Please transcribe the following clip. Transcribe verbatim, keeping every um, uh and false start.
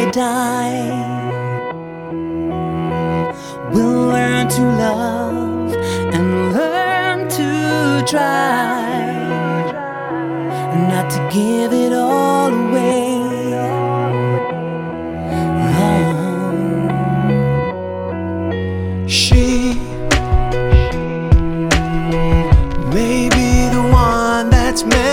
and I will learn to love and learn to try not to give it all away. Oh. She may be the one that's meant